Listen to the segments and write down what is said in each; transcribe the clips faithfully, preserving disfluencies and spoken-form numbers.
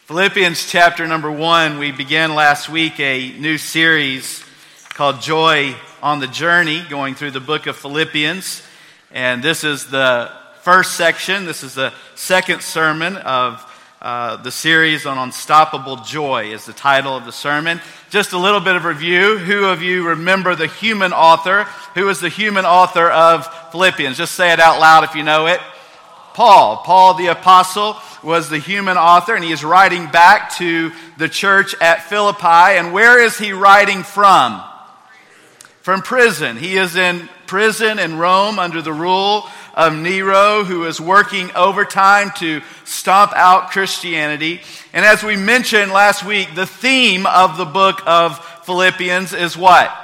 Philippians chapter number one, we began last week a new series called Joy on the Journey, going through the book of Philippians. And this is the first section. This is the second sermon of uh, the series on Unstoppable Joy is the title of the sermon. Just a little bit of review. Who of you remember the human author? Who is the human author of Philippians? Just say it out loud if you know it. Paul. Paul the apostle was the human author, and he is writing back to the church at Philippi. And where is he writing from? From prison. He is in prison in Rome under the rule of Nero, who is working overtime to stomp out Christianity. And as we mentioned last week, the theme of the book of Philippians is what?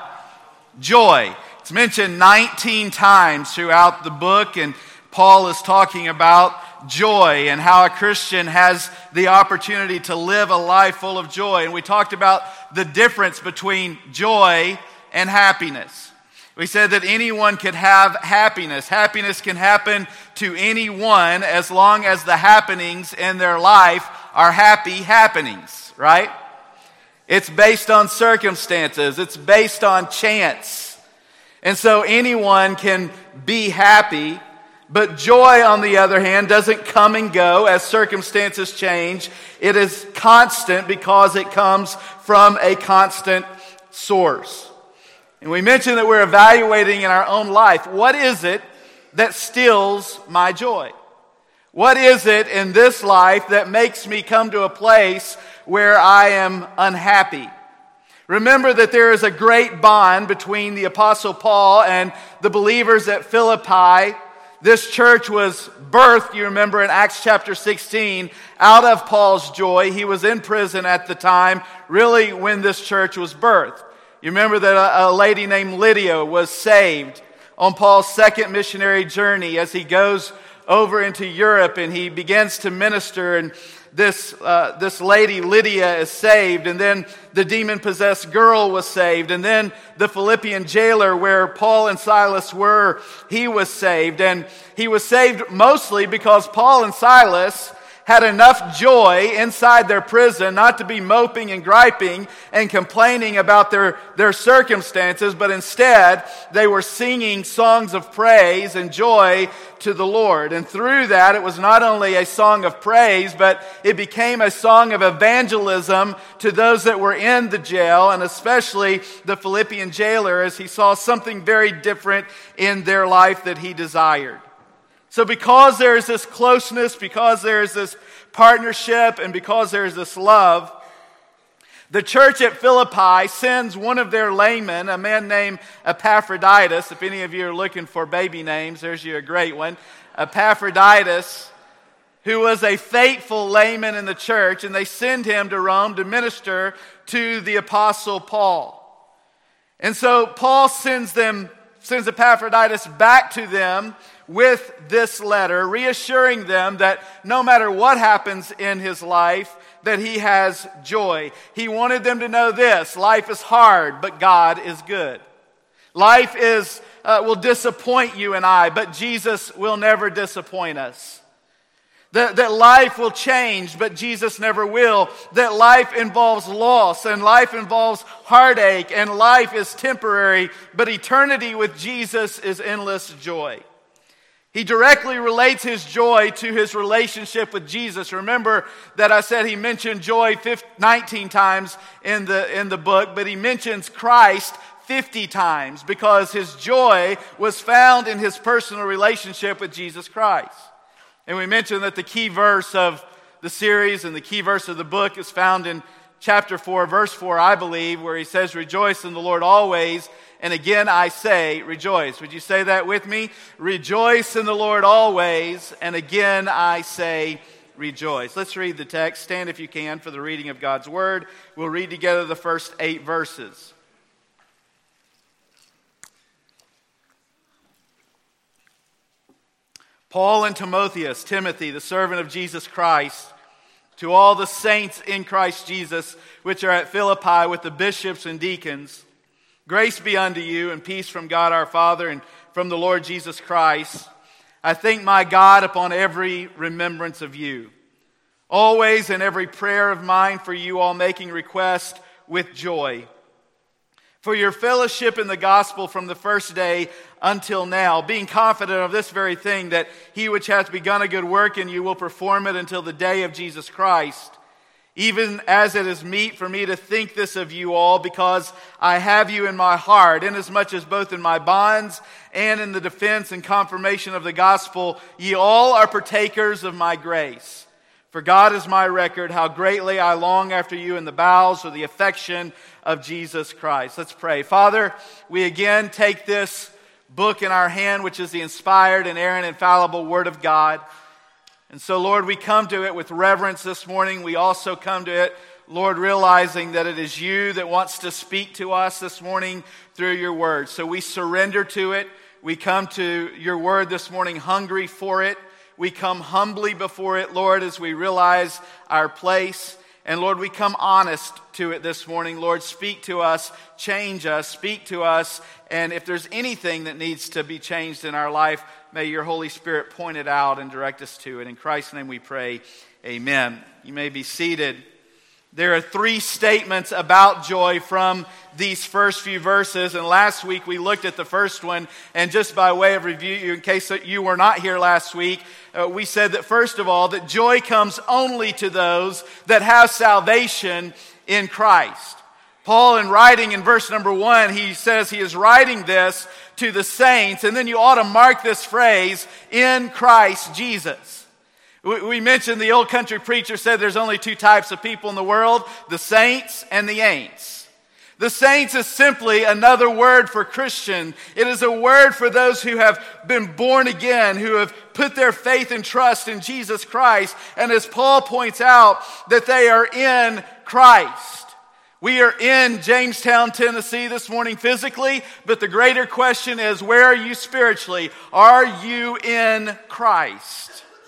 Joy. It's mentioned nineteen times throughout the book, and Paul is talking about joy and how a Christian has the opportunity to live a life full of joy. And we talked about the difference between joy and happiness. We said that anyone could have happiness. Happiness can happen to anyone as long as the happenings in their life are happy happenings, right? It's based on circumstances. It's based on chance. And so anyone can be happy. But joy, on the other hand, doesn't come and go as circumstances change. It is constant because it comes from a constant source. And we mentioned that we're evaluating in our own life, what is it that steals my joy? What is it in this life that makes me come to a place where I am unhappy? Remember that there is a great bond between the Apostle Paul and the believers at Philippi. This church was birthed, you remember in Acts chapter sixteen, out of Paul's joy. He was in prison at the time, really when this church was birthed. You remember that a, a lady named Lydia was saved on Paul's second missionary journey as he goes over into Europe and he begins to minister, and this uh, this lady Lydia is saved, and then the demon-possessed girl was saved, and then the Philippian jailer where Paul and Silas were, he was saved. And he was saved mostly because Paul and Silas had enough joy inside their prison not to be moping and griping and complaining about their, their circumstances, but instead they were singing songs of praise and joy to the Lord. And through that, it was not only a song of praise, but it became a song of evangelism to those that were in the jail, and especially the Philippian jailer, as he saw something very different in their life that he desired. So because there is this closeness, because there is this partnership, and because there is this love, the church at Philippi sends one of their laymen, a man named Epaphroditus. If any of you are looking for baby names, there's you a great one. Epaphroditus, who was a faithful layman in the church, and they send him to Rome to minister to the Apostle Paul. And so Paul sends them, sends Epaphroditus back to them with this letter, reassuring them that no matter what happens in his life, that he has joy. He wanted them to know this: life is hard, but God is good. Life is uh, will disappoint you and I, but Jesus will never disappoint us. That, that life will change, but Jesus never will. That life involves loss, and life involves heartache, and life is temporary, but eternity with Jesus is endless joy. He directly relates his joy to his relationship with Jesus. Remember that I said he mentioned joy nineteen times in the, in the book, but he mentions Christ fifty times because his joy was found in his personal relationship with Jesus Christ. And we mentioned that the key verse of the series and the key verse of the book is found in chapter four, verse four, I believe, where he says, "Rejoice in the Lord always. And again, I say, rejoice." Would you say that with me? Rejoice in the Lord always. And again, I say, rejoice. Let's read the text. Stand if you can for the reading of God's word. We'll read together the first eight verses. Paul and Timotheus, Timothy, the servant of Jesus Christ, to all the saints in Christ Jesus, which are at Philippi with the bishops and deacons, grace be unto you and peace from God our Father and from the Lord Jesus Christ. I thank my God upon every remembrance of you, always in every prayer of mine for you all making request with joy, for your fellowship in the gospel from the first day until now, being confident of this very thing, that he which hath begun a good work in you will perform it until the day of Jesus Christ. Even as it is meet for me to think this of you all, because I have you in my heart, inasmuch as both in my bonds and in the defense and confirmation of the gospel, ye all are partakers of my grace. For God is my record, how greatly I long after you in the bowels of the affection of Jesus Christ. Let's pray. Father, we again take this book in our hand, which is the inspired, inerrant, infallible Word of God. And so, Lord, we come to it with reverence this morning. We also come to it, Lord, realizing that it is you that wants to speak to us this morning through your word. So we surrender to it. We come to your word this morning hungry for it. We come humbly before it, Lord, as we realize our place. And Lord, we come honest to it this morning. Lord, speak to us, change us, speak to us. And if there's anything that needs to be changed in our life, may your Holy Spirit point it out and direct us to it. In Christ's name we pray, amen. You may be seated. There are three statements about joy from these first few verses. And last week we looked at the first one. And just by way of review, in case you were not here last week, uh, we said that first of all, that joy comes only to those that have salvation in Christ. Paul, in writing in verse number one, he says he is writing this to the saints. And then you ought to mark this phrase, in Christ Jesus. We mentioned the old country preacher said there's only two types of people in the world, the saints and the ain'ts. The saints is simply another word for Christian. It is a word for those who have been born again, who have put their faith and trust in Jesus Christ. And as Paul points out, that they are in Christ. We are in Jamestown, Tennessee this morning physically, but the greater question is, where are you spiritually? Are you in Christ?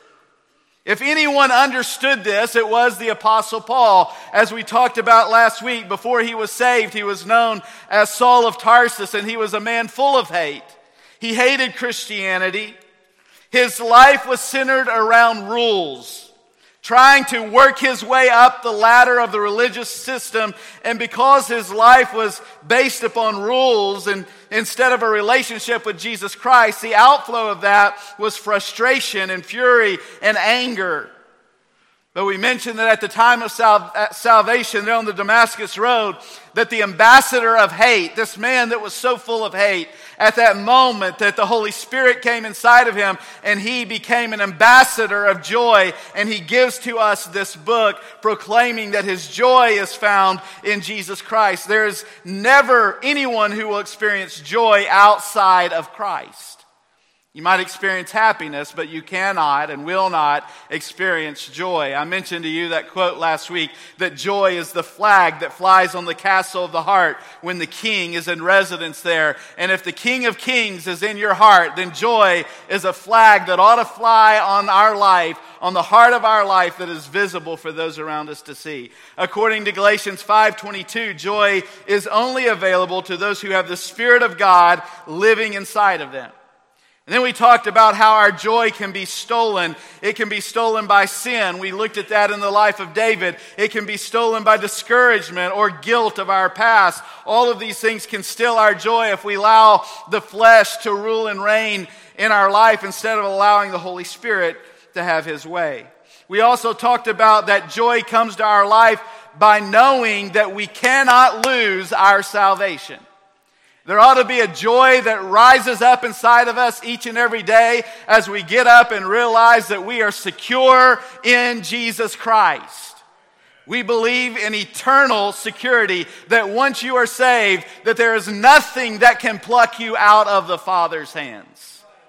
If anyone understood this, it was the Apostle Paul. As we talked about last week, before he was saved, he was known as Saul of Tarsus, and he was a man full of hate. He hated Christianity. His life was centered around rules, trying to work his way up the ladder of the religious system. And because his life was based upon rules and instead of a relationship with Jesus Christ, the outflow of that was frustration and fury and anger. But we mentioned that at the time of sal- salvation there on the Damascus Road, that the ambassador of hate, this man that was so full of hate, at that moment that the Holy Spirit came inside of him and he became an ambassador of joy, and he gives to us this book proclaiming that his joy is found in Jesus Christ. There is never anyone who will experience joy outside of Christ. You might experience happiness, but you cannot and will not experience joy. I mentioned to you that quote last week, that joy is the flag that flies on the castle of the heart when the king is in residence there. And if the King of Kings is in your heart, then joy is a flag that ought to fly on our life, on the heart of our life, that is visible for those around us to see. According to Galatians five twenty-two, joy is only available to those who have the Spirit of God living inside of them. And then we talked about how our joy can be stolen. It can be stolen by sin. We looked at that in the life of David. It can be stolen by discouragement or guilt of our past. All of these things can steal our joy if we allow the flesh to rule and reign in our life instead of allowing the Holy Spirit to have his way. We also talked about that joy comes to our life by knowing that we cannot lose our salvation. There ought to be a joy that rises up inside of us each and every day as we get up and realize that we are secure in Jesus Christ. We believe in eternal security, that once you are saved, that there is nothing that can pluck you out of the Father's hands.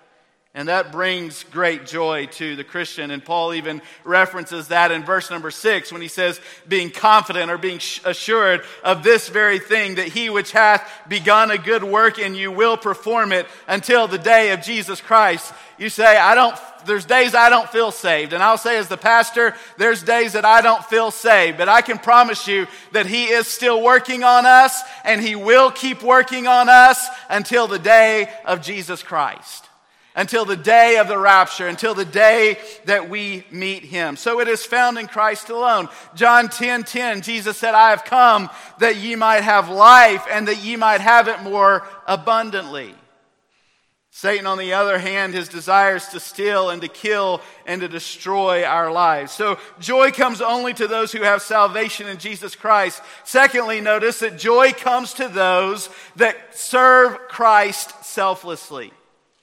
And that brings great joy to the Christian. And Paul even references that in verse number six when he says, being confident or being assured of this very thing, that he which hath begun a good work in you will perform it until the day of Jesus Christ. You say, I don't, there's days I don't feel saved. And I'll say as the pastor, there's days that I don't feel saved. But I can promise you that he is still working on us, and he will keep working on us until the day of Jesus Christ. until the day of the rapture, until the day that we meet him. So it is found in Christ alone. John ten ten, Jesus said, I have come that ye might have life and that ye might have it more abundantly. Satan, on the other hand, his desires to steal and to kill and to destroy our lives. So joy comes only to those who have salvation in Jesus Christ. Secondly, notice that joy comes to those that serve Christ selflessly.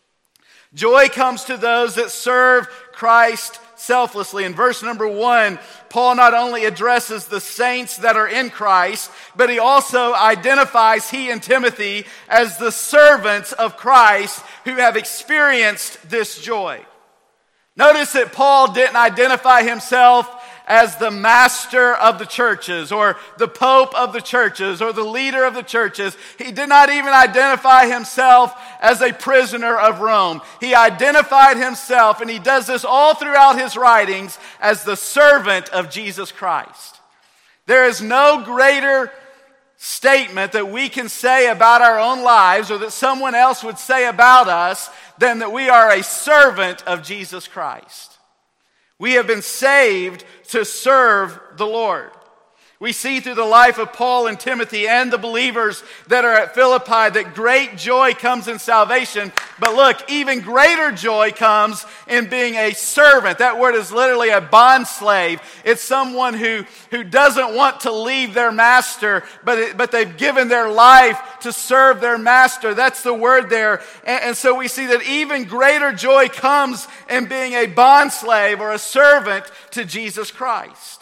Joy comes to those that serve Christ selflessly. In verse number one, Paul not only addresses the saints that are in Christ, but he also identifies he and Timothy as the servants of Christ who have experienced this joy. Notice that Paul didn't identify himself as the master of the churches or the pope of the churches or the leader of the churches. He did not even identify himself as a prisoner of Rome. He identified himself, and he does this all throughout his writings, as the servant of Jesus Christ. There is no greater statement that we can say about our own lives or that someone else would say about us than that we are a servant of Jesus Christ. We have been saved to serve the Lord. We see through the life of Paul and Timothy and the believers that are at Philippi that great joy comes in salvation. But look, even greater joy comes in being a servant. That word is literally a bond slave. It's someone who, who doesn't want to leave their master, but, it, but they've given their life to serve their master. That's the word there. And, and so we see that even greater joy comes in being a bond slave or a servant to Jesus Christ.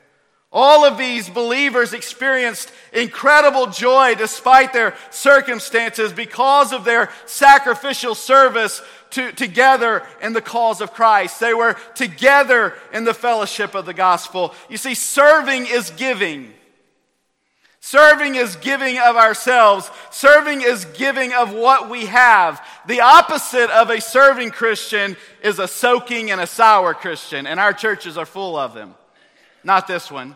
All of these believers experienced incredible joy despite their circumstances because of their sacrificial service to, together in the cause of Christ. They were together in the fellowship of the gospel. You see, serving is giving. Serving is giving of ourselves. Serving is giving of what we have. The opposite of a serving Christian is a soaking and a sour Christian, and our churches are full of them. Not this one.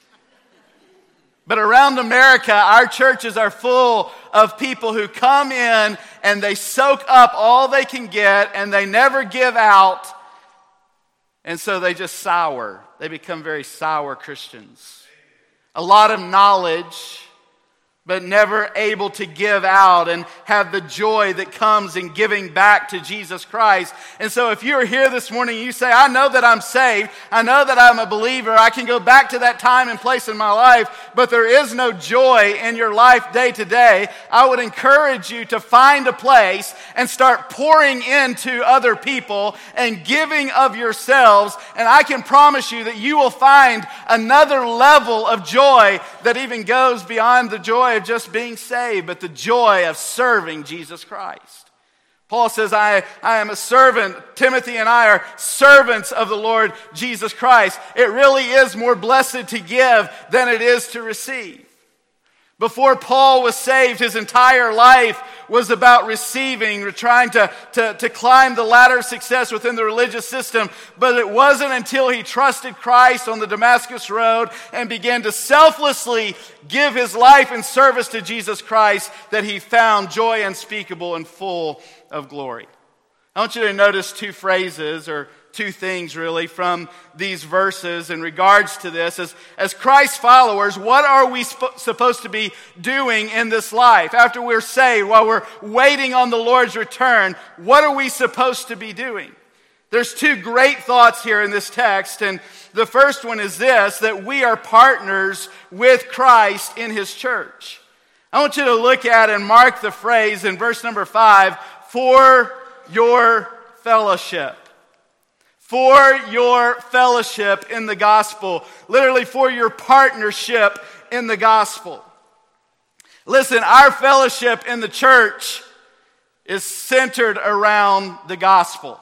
But around America, our churches are full of people who come in and they soak up all they can get and they never give out. And so they just sour. They become very sour Christians. A lot of knowledge, but never able to give out and have the joy that comes in giving back to Jesus Christ. And so if you're here this morning and you say, I know that I'm saved, I know that I'm a believer, I can go back to that time and place in my life, but there is no joy in your life day to day, I would encourage you to find a place and start pouring into other people and giving of yourselves. And I can promise you that you will find another level of joy that even goes beyond the joy of just being saved, but the joy of serving Jesus Christ. Paul says, I, I am a servant. Timothy and I are servants of the Lord Jesus Christ. It really is more blessed to give than it is to receive. Before Paul was saved, his entire life was about receiving, trying to, to, to climb the ladder of success within the religious system. But it wasn't until he trusted Christ on the Damascus Road and began to selflessly give his life in service to Jesus Christ that he found joy unspeakable and full of glory. I want you to notice two phrases or two things really from these verses in regards to this. As, as Christ followers, what are we sp- supposed to be doing in this life? After we're saved, while we're waiting on the Lord's return, what are we supposed to be doing? There's two great thoughts here in this text, and the first one is this, that we are partners with Christ in His church. I want you to look at and mark the phrase in verse number five, for your fellowship. For your fellowship in the gospel. Literally, for your partnership in the gospel. Listen, our fellowship in the church is centered around the gospel.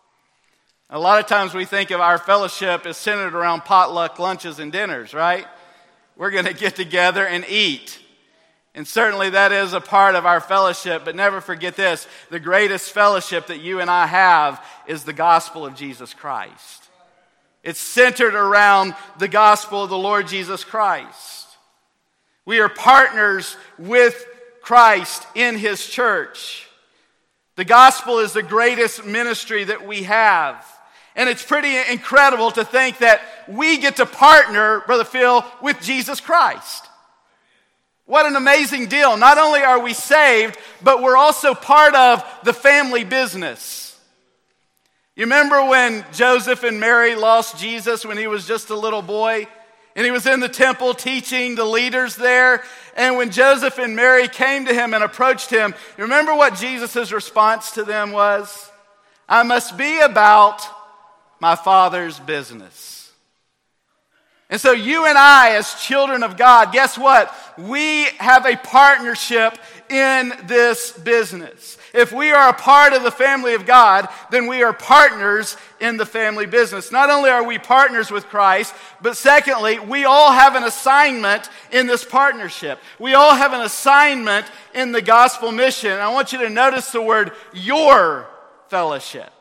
A lot of times we think of our fellowship as centered around potluck lunches and dinners, right? We're going to get together and eat. And certainly that is a part of our fellowship, but never forget this, the greatest fellowship that you and I have is the gospel of Jesus Christ. It's centered around the gospel of the Lord Jesus Christ. We are partners with Christ in His church. The gospel is the greatest ministry that we have. And it's pretty incredible to think that we get to partner, Brother Phil, with Jesus Christ. What an amazing deal. Not only are we saved, but we're also part of the family business. You remember when Joseph and Mary lost Jesus when he was just a little boy? And he was in the temple teaching the leaders there. And when Joseph and Mary came to him and approached him, you remember what Jesus' response to them was? I must be about my Father's business. And so you and I, as children of God, guess what? We have a partnership in this business. If we are a part of the family of God, then we are partners in the family business. Not only are we partners with Christ, but secondly, we all have an assignment in this partnership. We all have an assignment in the gospel mission. I want you to notice the word your fellowship.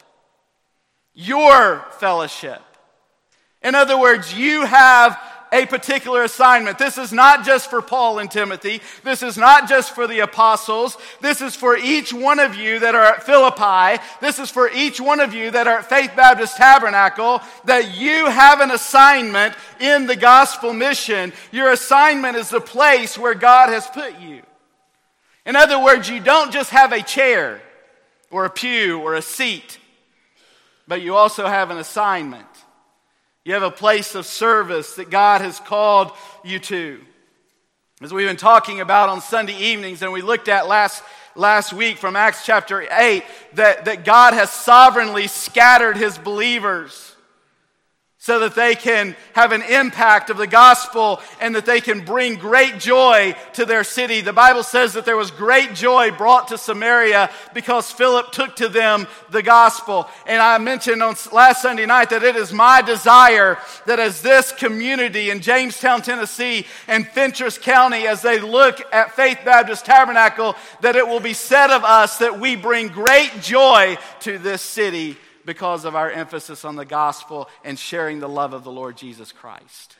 Your fellowship. In other words, you have a particular assignment. This is not just for Paul and Timothy. This is not just for the apostles. This is for each one of you that are at Philippi. This is for each one of you that are at Faith Baptist Tabernacle, that you have an assignment in the gospel mission. Your assignment is the place where God has put you. In other words, you don't just have a chair or a pew or a seat, but you also have an assignment. You have a place of service that God has called you to. As we've been talking about on Sunday evenings, and we looked at last, last week from Acts chapter eight, that, that God has sovereignly scattered his believers so that they can have an impact of the gospel and that they can bring great joy to their city. The Bible says that there was great joy brought to Samaria because Philip took to them the gospel. And I mentioned on last Sunday night that it is my desire that as this community in Jamestown, Tennessee and Fentress County, as they look at Faith Baptist Tabernacle, that it will be said of us that we bring great joy to this city because of our emphasis on the gospel and sharing the love of the Lord Jesus Christ.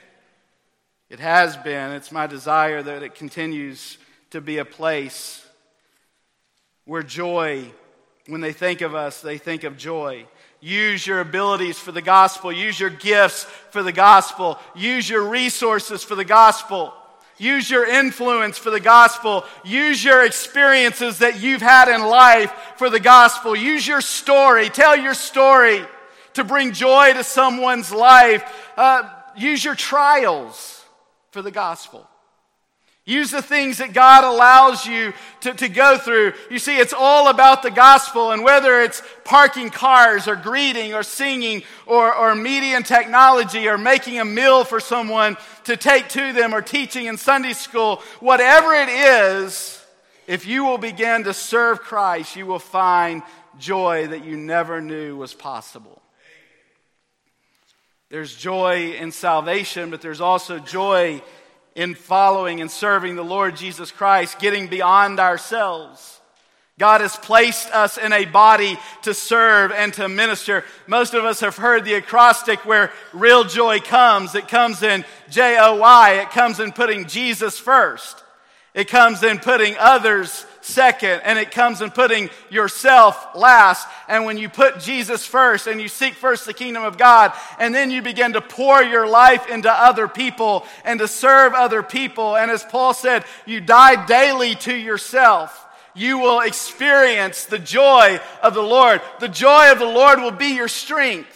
It has been, it's my desire that it continues to be a place where joy, when they think of us, they think of joy. Use your abilities for the gospel. Use your gifts for the gospel. Use your resources for the gospel. Use your influence for the gospel. Use your experiences that you've had in life for the gospel. Use your story. Tell your story to bring joy to someone's life. Uh, use your trials for the gospel. Use the things that God allows you to, to go through. You see, it's all about the gospel, and whether it's parking cars or greeting or singing or, or media and technology or making a meal for someone to take to them or teaching in Sunday school, whatever it is, if you will begin to serve Christ, you will find joy that you never knew was possible. There's joy in salvation, but there's also joy in following and serving the Lord Jesus Christ, getting beyond ourselves. God has placed us in a body to serve and to minister. Most of us have heard the acrostic where real joy comes. It comes in J O Y. It comes in putting Jesus first. It comes in putting others second, and it comes in putting yourself last. And when you put Jesus first and you seek first the kingdom of God, and then you begin to pour your life into other people and to serve other people, and as Paul said, you die daily to yourself, you will experience the joy of the Lord. The joy of the Lord will be your strength.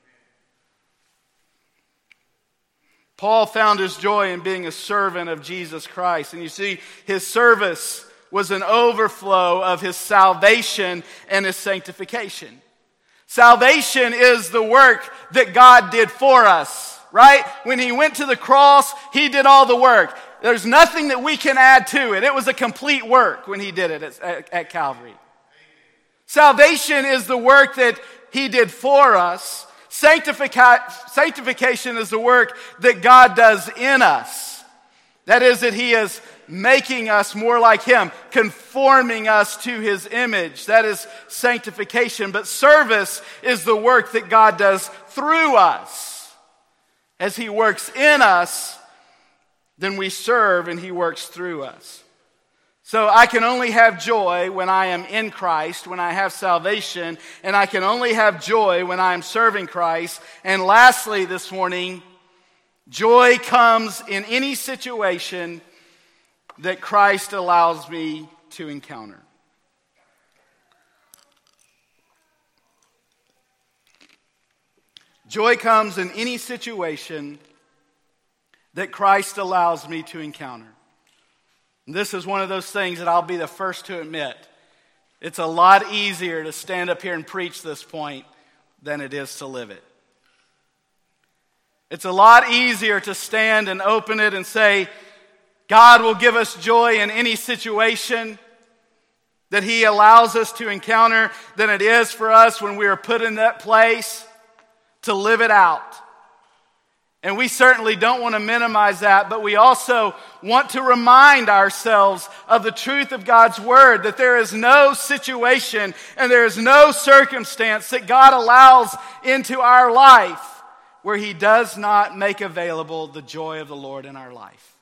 Paul found his joy in being a servant of Jesus Christ. And you see, his service was an overflow of his salvation and his sanctification. Salvation is the work that God did for us, right? When he went to the cross, he did all the work. There's nothing that we can add to it. It was a complete work when he did it at, at, at Calvary. Salvation is the work that he did for us. Sanctifica- sanctification is the work that God does in us. That is, that he is making us more like him, conforming us to his image. That is sanctification. But service is the work that God does through us. As he works in us, then we serve and he works through us. So I can only have joy when I am in Christ, when I have salvation, and I can only have joy when I am serving Christ. And lastly this morning, joy comes in any situation that Christ allows me to encounter. Joy comes in any situation that Christ allows me to encounter. And this is one of those things that I'll be the first to admit. It's a lot easier to stand up here and preach this point than it is to live it. It's a lot easier to stand and open it and say, God will give us joy in any situation that He allows us to encounter than it is for us when we are put in that place to live it out. And we certainly don't want to minimize that, but we also want to remind ourselves of the truth of God's Word, that there is no situation and there is no circumstance that God allows into our life where He does not make available the joy of the Lord in our life.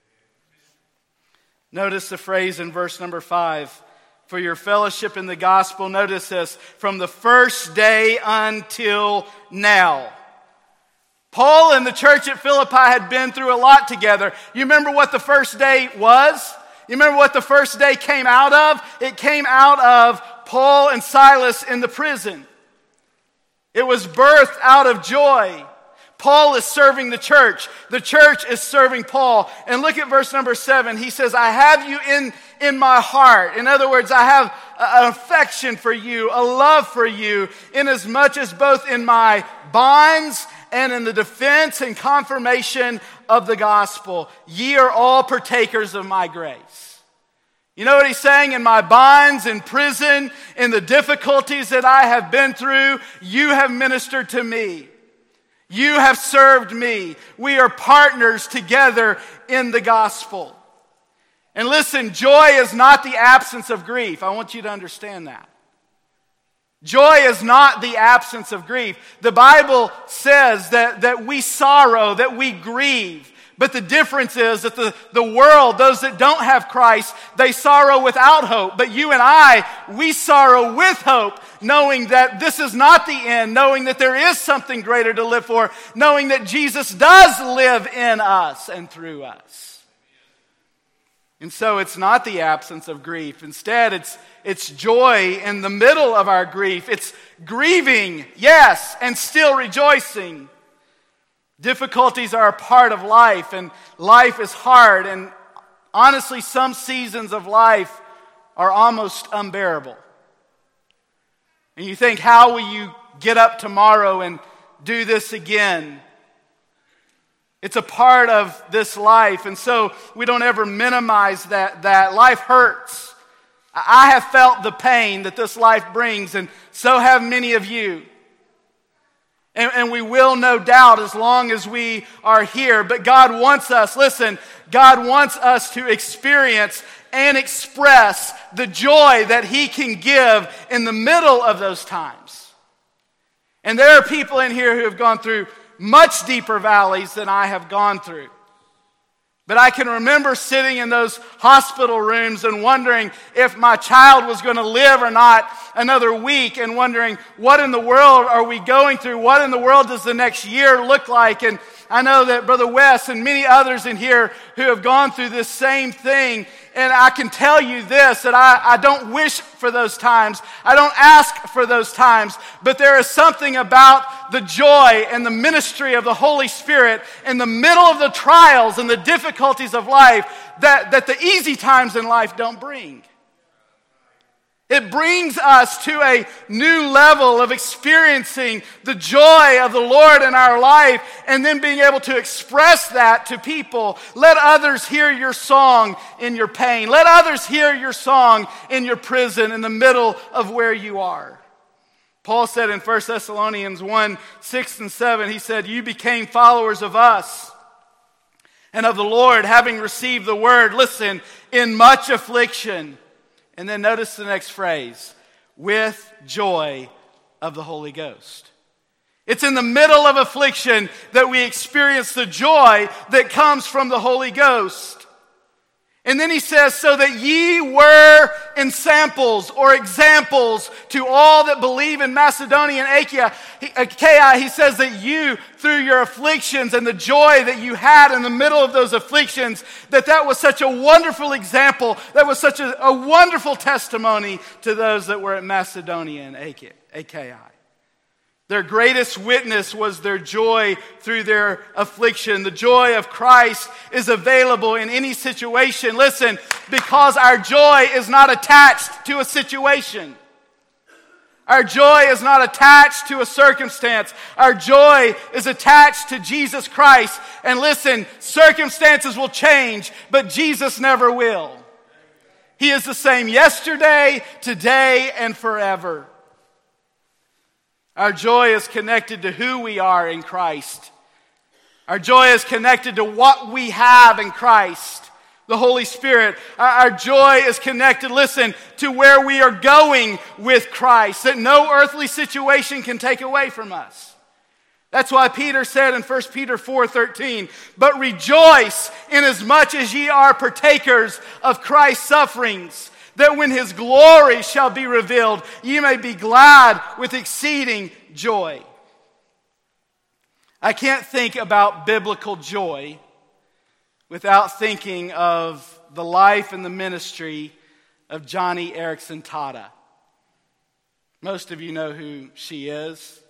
Notice the phrase in verse number five, for your fellowship in the gospel. Notice this, from the first day until now. Paul and the church at Philippi had been through a lot together. You remember what the first day was? You remember what the first day came out of? It came out of Paul and Silas in the prison. It was birthed out of joy. Paul is serving the church. The church is serving Paul. And look at verse number seven. He says, I have you in, in my heart. In other words, I have an affection for you, a love for you, inasmuch as both in my bonds and in the defense and confirmation of the gospel, ye are all partakers of my grace. You know what he's saying? In my bonds, in prison, in the difficulties that I have been through, you have ministered to me. You have served me. We are partners together in the gospel. And listen, joy is not the absence of grief. I want you to understand that. Joy is not the absence of grief. The Bible says that, that we sorrow, that we grieve. But the difference is that the, the world, those that don't have Christ, they sorrow without hope. But you and I, we sorrow with hope, knowing that this is not the end, knowing that there is something greater to live for, knowing that Jesus does live in us and through us. And so it's not the absence of grief. Instead, it's it's joy in the middle of our grief. It's grieving, yes, and still rejoicing. Difficulties are a part of life, and life is hard. And honestly, some seasons of life are almost unbearable. And you think, how will you get up tomorrow and do this again? It's a part of this life, and so we don't ever minimize that, that life hurts. I have felt the pain that this life brings, and so have many of you. And, and we will, no doubt, as long as we are here. But God wants us, listen, God wants us to experience and express the joy that He can give in the middle of those times. And there are people in here who have gone through much deeper valleys than I have gone through. But I can remember sitting in those hospital rooms and wondering if my child was going to live or not another week, and wondering what in the world are we going through? What in the world does the next year look like? And I know that Brother Wes and many others in here who have gone through this same thing. And I can tell you this, that I, I don't wish for those times. I don't ask for those times. But there is something about the joy and the ministry of the Holy Spirit in the middle of the trials and the difficulties of life that, that the easy times in life don't bring. It brings us to a new level of experiencing the joy of the Lord in our life, and then being able to express that to people. Let others hear your song in your pain. Let others hear your song in your prison, in the middle of where you are. Paul said in First Thessalonians one, six and seven, he said, you became followers of us and of the Lord, having received the word, listen, in much affliction. And then notice the next phrase, with joy of the Holy Ghost. It's in the middle of affliction that we experience the joy that comes from the Holy Ghost. And then he says, so that ye were ensamples or examples to all that believe in Macedonia and Achaia. He, Achaia, he says that you, through your afflictions and the joy that you had in the middle of those afflictions, that that was such a wonderful example, that was such a, a wonderful testimony to those that were at Macedonia and Achaia. Their greatest witness was their joy through their affliction. The joy of Christ is available in any situation. Listen, because our joy is not attached to a situation. Our joy is not attached to a circumstance. Our joy is attached to Jesus Christ. And listen, circumstances will change, but Jesus never will. He is the same yesterday, today, and forever. Our joy is connected to who we are in Christ. Our joy is connected to what we have in Christ, the Holy Spirit. Our joy is connected, listen, to where we are going with Christ, that no earthly situation can take away from us. That's why Peter said in First Peter four thirteen, but rejoice inasmuch as ye are partakers of Christ's sufferings, that when his glory shall be revealed, ye may be glad with exceeding joy. I can't think about biblical joy without thinking of the life and the ministry of Joni Eareckson Tada. Most of you know who she is.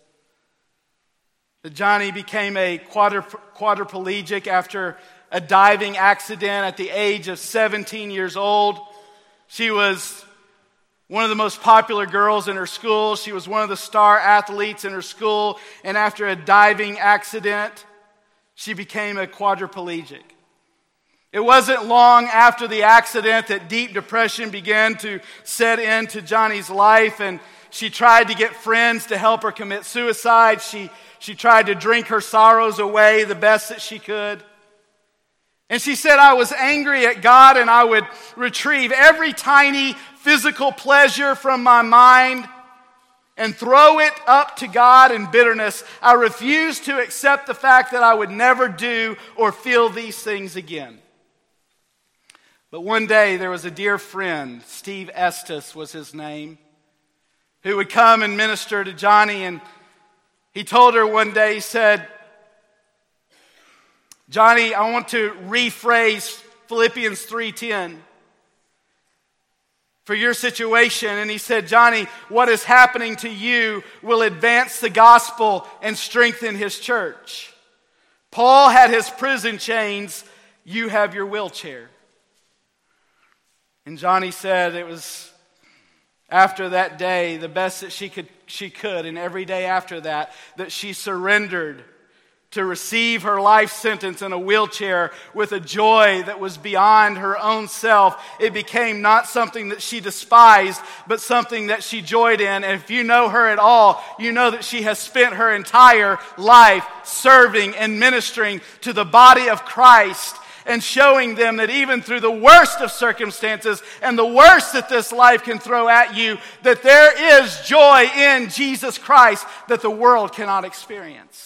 Joni became a quadrup- quadriplegic after a diving accident at the age of seventeen years old. She was one of the most popular girls in her school. She was one of the star athletes in her school. And after a diving accident, she became a quadriplegic. It wasn't long after the accident that deep depression began to set into Joni's life. And she tried to get friends to help her commit suicide. She, she tried to drink her sorrows away the best that she could. And she said, I was angry at God and I would retrieve every tiny physical pleasure from my mind and throw it up to God in bitterness. I refused to accept the fact that I would never do or feel these things again. But one day there was a dear friend, Steve Estes was his name, who would come and minister to Joni. And he told her one day, he said, Joni, I want to rephrase Philippians three ten for your situation. And he said, Joni, what is happening to you will advance the gospel and strengthen his church. Paul had his prison chains, you have your wheelchair. And Joni said it was after that day, the best that she could, she could, and every day after that, that she surrendered to receive her life sentence in a wheelchair with a joy that was beyond her own self. It became not something that she despised, but something that she joyed in. And if you know her at all, you know that she has spent her entire life serving and ministering to the body of Christ and showing them that even through the worst of circumstances and the worst that this life can throw at you, that there is joy in Jesus Christ that the world cannot experience.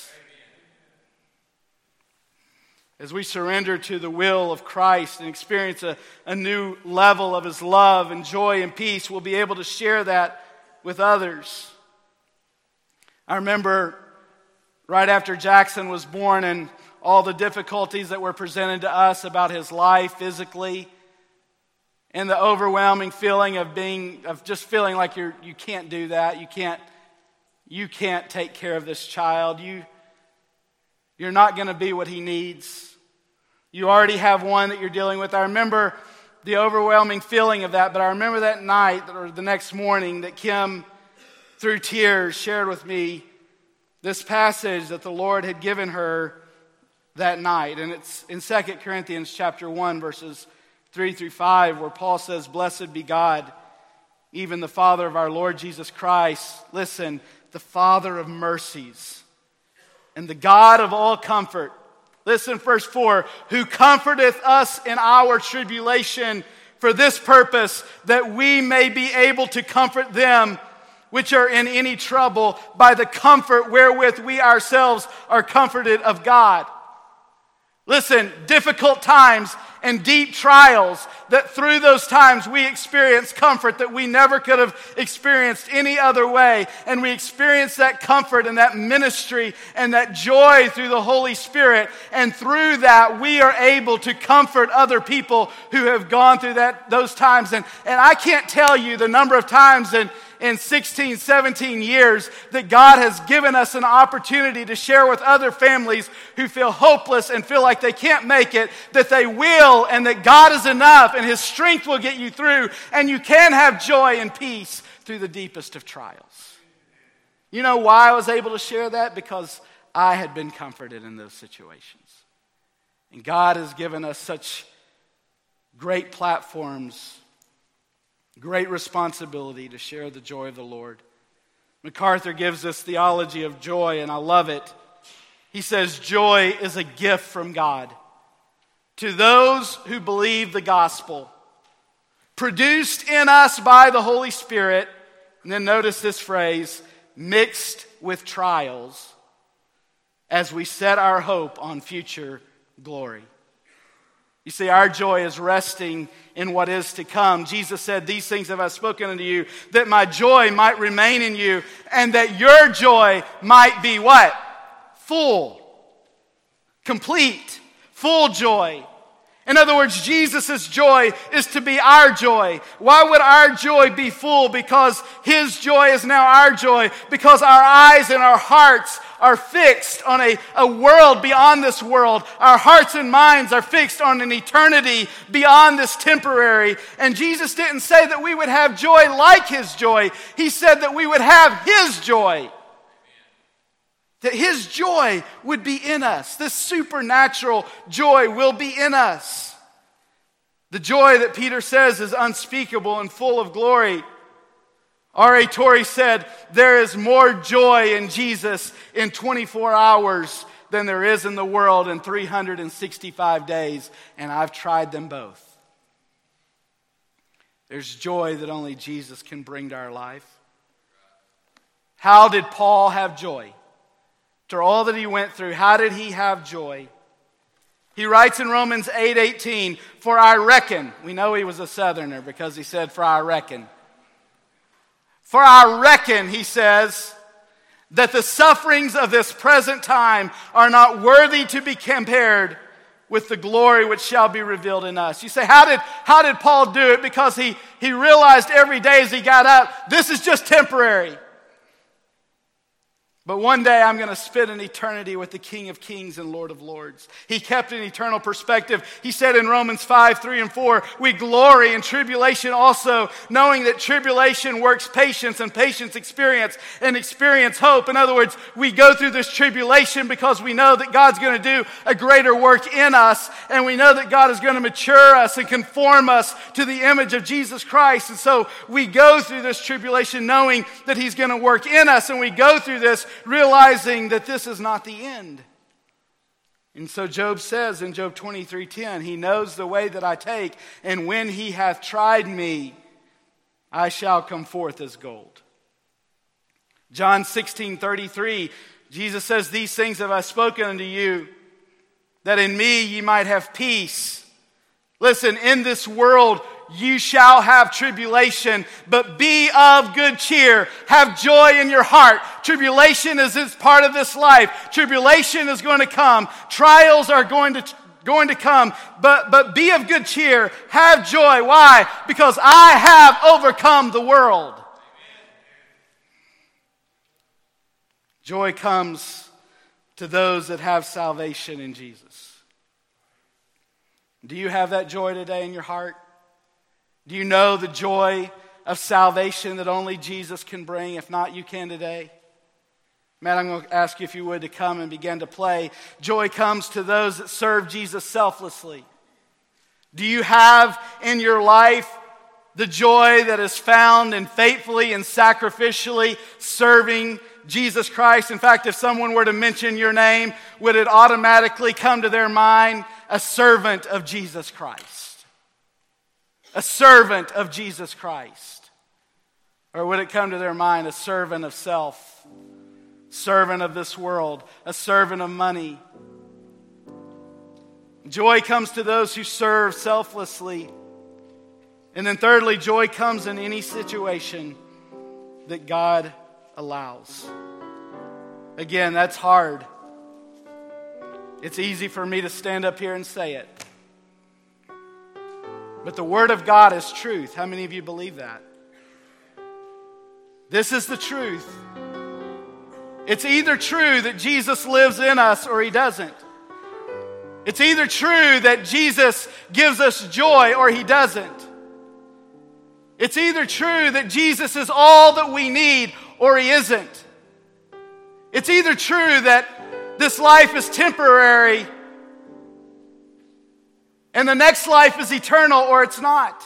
As we surrender to the will of Christ and experience a, a new level of his love and joy and peace, we'll be able to share that with others. I remember right after Jackson was born and all the difficulties that were presented to us about his life physically, and the overwhelming feeling of being, of just feeling like you're, you can't do that. You can't, you can't take care of this child. You, you're not going to be what he needs. You already have one that you're dealing with. I remember the overwhelming feeling of that, but I remember that night or the next morning that Kim, through tears, shared with me this passage that the Lord had given her that night. And it's in Second Corinthians chapter one, verses three through five, where Paul says, "Blessed be God, even the Father of our Lord Jesus Christ." Listen, the Father of mercies and the God of all comfort. Listen, verse four, "who comforteth us in our tribulation, for this purpose, that we may be able to comfort them which are in any trouble by the comfort wherewith we ourselves are comforted of God." Listen, difficult times and deep trials, that through those times we experience comfort that we never could have experienced any other way. And we experience that comfort and that ministry and that joy through the Holy Spirit. And through that, we are able to comfort other people who have gone through that those times. And, and I can't tell you the number of times in in sixteen, seventeen years that God has given us an opportunity to share with other families who feel hopeless and feel like they can't make it, that they will, and that God is enough and His strength will get you through, and you can have joy and peace through the deepest of trials. You know why I was able to share that? Because I had been comforted in those situations. And God has given us such great platforms, great responsibility to share the joy of the Lord. MacArthur gives this theology of joy, and I love it. He says, joy is a gift from God to those who believe the gospel, produced in us by the Holy Spirit, and then notice this phrase, mixed with trials, as we set our hope on future glory. You see, our joy is resting in what is to come. Jesus said, these things have I spoken unto you, that my joy might remain in you, and that your joy might be what? Full. Complete. Full joy. In other words, Jesus' joy is to be our joy. Why would our joy be full? Because His joy is now our joy. Because our eyes and our hearts are fixed on a, a world beyond this world. Our hearts and minds are fixed on an eternity beyond this temporary. And Jesus didn't say that we would have joy like His joy. He said that we would have His joy. That His joy would be in us. This supernatural joy will be in us. The joy that Peter says is unspeakable and full of glory. R A Torrey said, there is more joy in Jesus in twenty-four hours than there is in the world in three hundred sixty-five days. And I've tried them both. There's joy that only Jesus can bring to our life. How did Paul have joy? After all that he went through, how did he have joy? He writes in Romans eight eighteen, for I reckon, we know he was a southerner because he said, for I reckon. For I reckon, he says, that the sufferings of this present time are not worthy to be compared with the glory which shall be revealed in us. You say, how did, how did Paul do it? Because he, he realized every day as he got up, this is just temporary. But one day I'm going to spend an eternity with the King of Kings and Lord of Lords. He kept an eternal perspective. He said in Romans five, three and four, we glory in tribulation also, knowing that tribulation works patience, and patience experience, and experience hope. In other words, we go through this tribulation because we know that God's going to do a greater work in us, and we know that God is going to mature us and conform us to the image of Jesus Christ. And so we go through this tribulation knowing that He's going to work in us, and we go through this realizing that this is not the end. And so Job says in Job twenty-three ten, He knows the way that I take, and when He hath tried me, I shall come forth as gold. John sixteen thirty-three, Jesus says, these things have I spoken unto you, that in me ye might have peace. Listen, in this world you shall have tribulation, but be of good cheer. Have joy in your heart. Tribulation is, is part of this life. Tribulation is going to come. Trials are going to, going to come, but, but be of good cheer. Have joy. Why? Because I have overcome the world. Joy comes to those that have salvation in Jesus. Do you have that joy today in your heart? Do you know the joy of salvation that only Jesus can bring? If not, you can today. Matt, I'm going to ask you if you would to come and begin to play. Joy comes to those that serve Jesus selflessly. Do you have in your life the joy that is found in faithfully and sacrificially serving Jesus Christ? In fact, if someone were to mention your name, would it automatically come to their mind, a servant of Jesus Christ? A servant of Jesus Christ. Or would it come to their mind, a servant of self, servant of this world, a servant of money? Joy comes to those who serve selflessly. And then thirdly, joy comes in any situation that God allows. Again, that's hard. It's easy for me to stand up here and say it. But the Word of God is truth. How many of you believe that? This is the truth. It's either true that Jesus lives in us or He doesn't. It's either true that Jesus gives us joy or He doesn't. It's either true that Jesus is all that we need or He isn't. It's either true that this life is temporary and the next life is eternal, or it's not.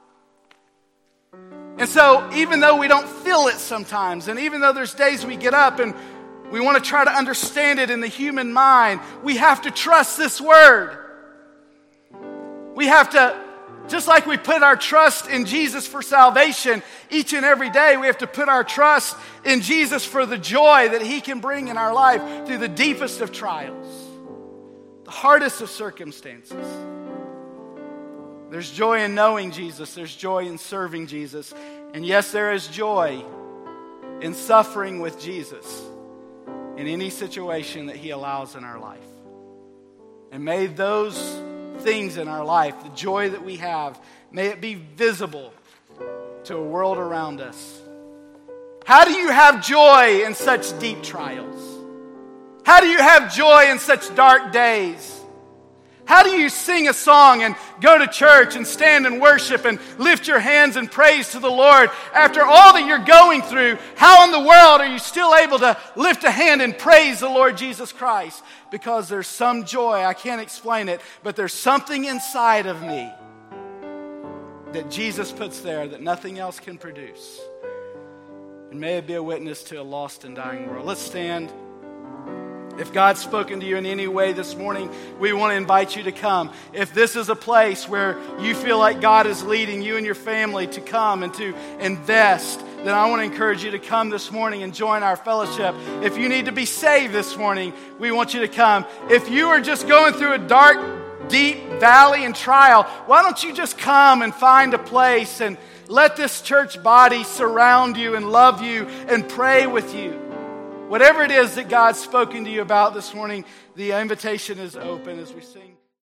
And so even though we don't feel it sometimes, and even though there's days we get up and we want to try to understand it in the human mind, we have to trust this Word. We have to, just like we put our trust in Jesus for salvation each and every day, we have to put our trust in Jesus for the joy that He can bring in our life through the deepest of trials, the hardest of circumstances. There's joy in knowing Jesus. There's joy in serving Jesus. And yes, there is joy in suffering with Jesus in any situation that He allows in our life. And may those things in our life, the joy that we have, may it be visible to a world around us. How do you have joy in such deep trials? How do you have joy in such dark days? How do you sing a song and go to church and stand and worship and lift your hands in praise to the Lord after all that you're going through? How in the world are you still able to lift a hand and praise the Lord Jesus Christ? Because there's some joy, I can't explain it, but there's something inside of me that Jesus puts there that nothing else can produce. And may it be a witness to a lost and dying world. Let's stand. If God's spoken to you in any way this morning, we want to invite you to come. If this is a place where you feel like God is leading you and your family to come and to invest, then I want to encourage you to come this morning and join our fellowship. If you need to be saved this morning, we want you to come. If you are just going through a dark, deep valley and trial, why don't you just come and find a place and let this church body surround you and love you and pray with you. Whatever it is that God's spoken to you about this morning, the invitation is open as we sing.